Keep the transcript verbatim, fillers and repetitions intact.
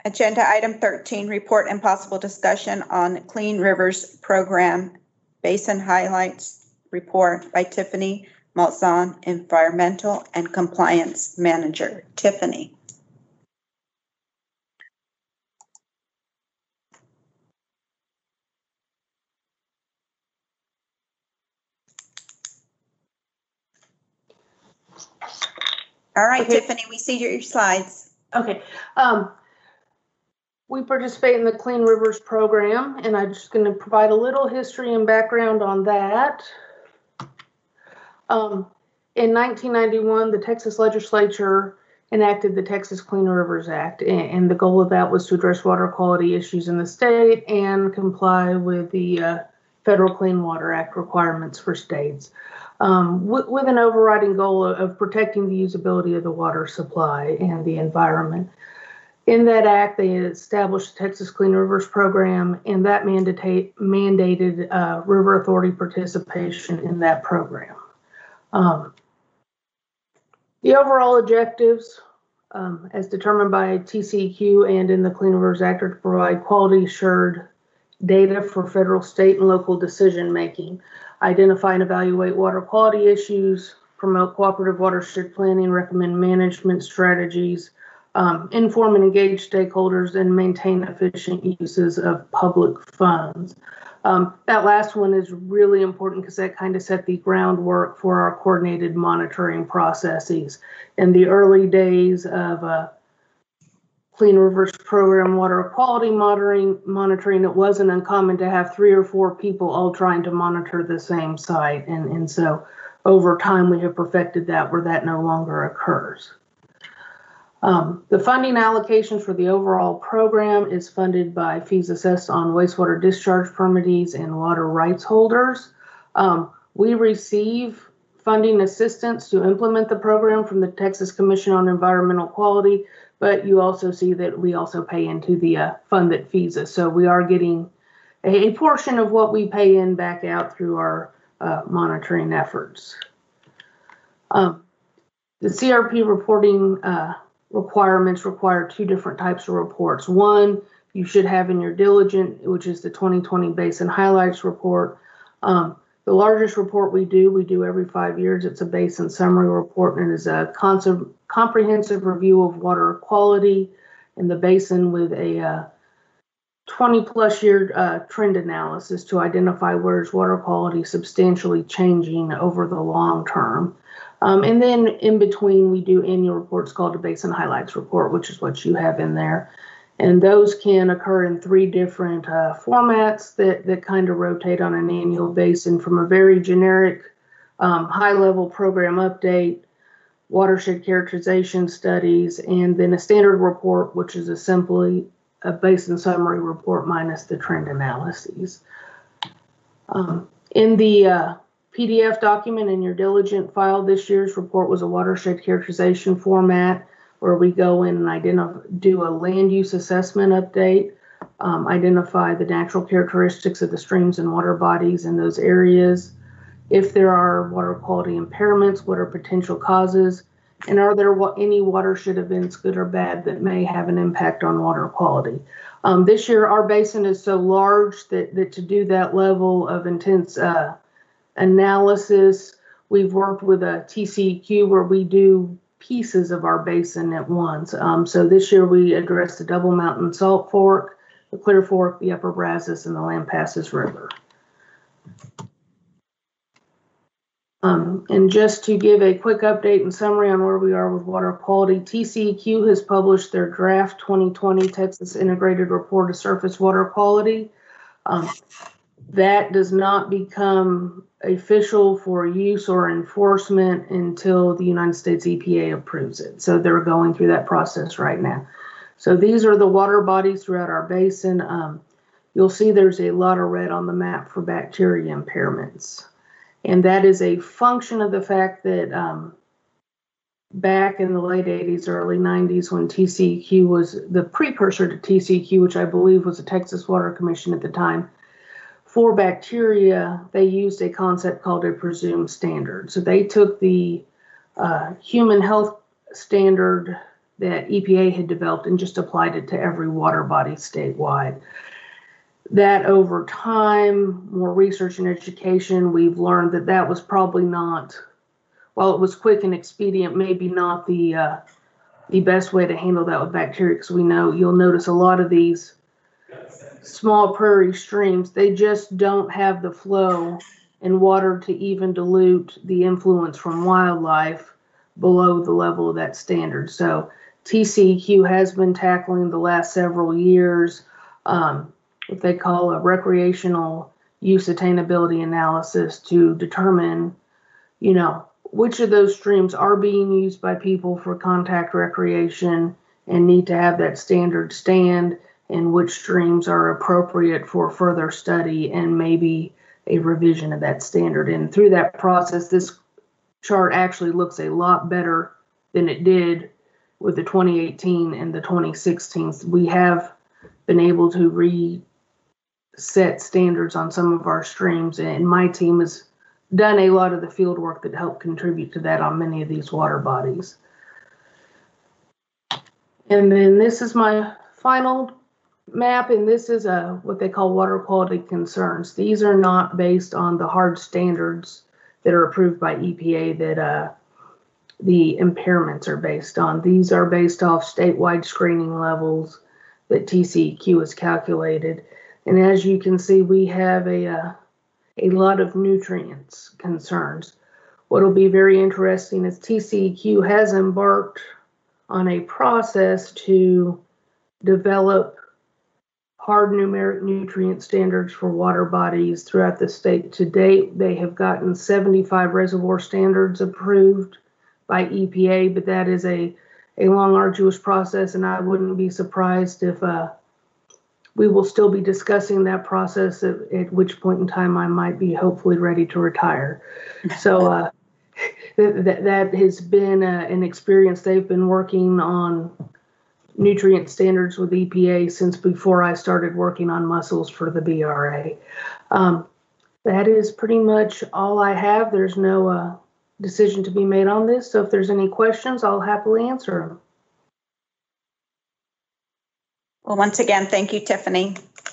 Agenda item thirteen, report and possible discussion on Clean Rivers Program Basin Highlights report by Tiffany Malzahn, Environmental and Compliance Manager. Tiffany. All right, okay. Tiffany, we see your slides. Okay. Um, we participate in the Clean Rivers program, and I'm just going to provide a little history and background on that. Um, in nineteen ninety-one, the Texas legislature enacted the Texas Clean Rivers Act, and, and the goal of that was to address water quality issues in the state and comply with the uh, Federal Clean Water Act requirements for states. Um, with, with an overriding goal of, of protecting the usability of the water supply and the environment. In that act, they established the Texas Clean Rivers Program, and that mandate, mandated uh, River Authority participation in that program. Um, the overall objectives, um, as determined by T C E Q and in the Clean Rivers Act, are to provide quality assured data for federal, state, and local decision making, identify and evaluate water quality issues, promote cooperative watershed planning, recommend management strategies, um, inform and engage stakeholders, and maintain efficient uses of public funds. Um, that last one is really important because that kind of set the groundwork for our coordinated monitoring processes. In the early days of uh, Clean Rivers Program water quality monitoring, monitoring, it wasn't uncommon to have three or four people all trying to monitor the same site. And, and so over time, we have perfected that where that no longer occurs. Um, the funding allocations for the overall program is funded by fees assessed on wastewater discharge permittees and water rights holders. Um, we receive funding assistance to implement the program from the Texas Commission on Environmental Quality, but you also see that we also pay into the uh, fund that feeds us. So we are getting a, a portion of what we pay in back out through our uh, monitoring efforts. Um, the C R P reporting uh, requirements require two different types of reports. One, you should have in your diligent, which is the twenty twenty Basin Highlights report. Um, the largest report we do, we do every five years. It's a basin summary report, and it is a concept comprehensive review of water quality in the basin with a uh, twenty plus year uh, trend analysis to identify where is water quality substantially changing over the long term. Um, and then in between, we do annual reports called the Basin Highlights Report, which is what you have in there. And those can occur in three different uh, formats that, that kind of rotate on an annual basis, from a very generic um, high-level program update, watershed characterization studies, and then a standard report, which is a simply a basin summary report minus the trend analyses. Um, in the uh, P D F document in your diligent file, this year's report was a watershed characterization format where we go in and identify, do a land use assessment update, um, identify the natural characteristics of the streams and water bodies in those areas. If there are water quality impairments, what are potential causes? And are there any watershed events, good or bad, that may have an impact on water quality? Um, this year, our basin is so large that, that to do that level of intense uh, analysis, we've worked with a T C E Q where we do pieces of our basin at once. Um, so this year we addressed the Double Mountain Salt Fork, the Clear Fork, the Upper Brazos, and the Lampasas River. Um, and just to give a quick update and summary on where we are with water quality, T C E Q has published their draft twenty twenty Texas Integrated Report of Surface Water Quality. Um, that does not become official for use or enforcement until the United States E P A approves it. So they're going through that process right now. So these are the water bodies throughout our basin. Um, you'll see there's a lot of red on the map for bacteria impairments. And that is a function of the fact that um, back in the late eighties, early nineties, when T C E Q was the precursor to T C E Q, which I believe was the Texas Water Commission at the time, for bacteria, they used a concept called a presumed standard. So they took the uh, human health standard that E P A had developed and just applied it to every water body statewide. That over time, more research and education, we've learned that that was probably not, while it was quick and expedient, maybe not the uh, the best way to handle that with bacteria, because we know you'll notice a lot of these small prairie streams, they just don't have the flow and water to even dilute the influence from wildlife below the level of that standard. So T C E Q has been tackling the last several years um, what they call a recreational use attainability analysis to determine, you know, which of those streams are being used by people for contact recreation and need to have that standard stand, and which streams are appropriate for further study and maybe a revision of that standard. And through that process, this chart actually looks a lot better than it did with the twenty eighteen and the twenty sixteen. We have been able to reset standards on some of our streams, and my team has done a lot of the field work that helped contribute to that on many of these water bodies. And then this is my final map, and this is a what they call water quality concerns. These are not based on the hard standards that are approved by E P A that uh, the impairments are based on. These are based off statewide screening levels that T C E Q has calculated. And as you can see, we have a, uh, a lot of nutrients concerns. What will be very interesting is T C E Q has embarked on a process to develop hard numeric nutrient standards for water bodies throughout the state. To date, they have gotten seventy-five reservoir standards approved by E P A, but that is a, a long, arduous process, and I wouldn't be surprised if uh, we will still be discussing that process, at, at which point in time I might be hopefully ready to retire. So uh, that, that has been uh, an experience. They've been working on nutrient standards with E P A since before I started working on mussels for the B R A. Um, that is pretty much all I have. There's no uh, decision to be made on this, so if there's any questions, I'll happily answer them. Well, once again, thank you, Tiffany.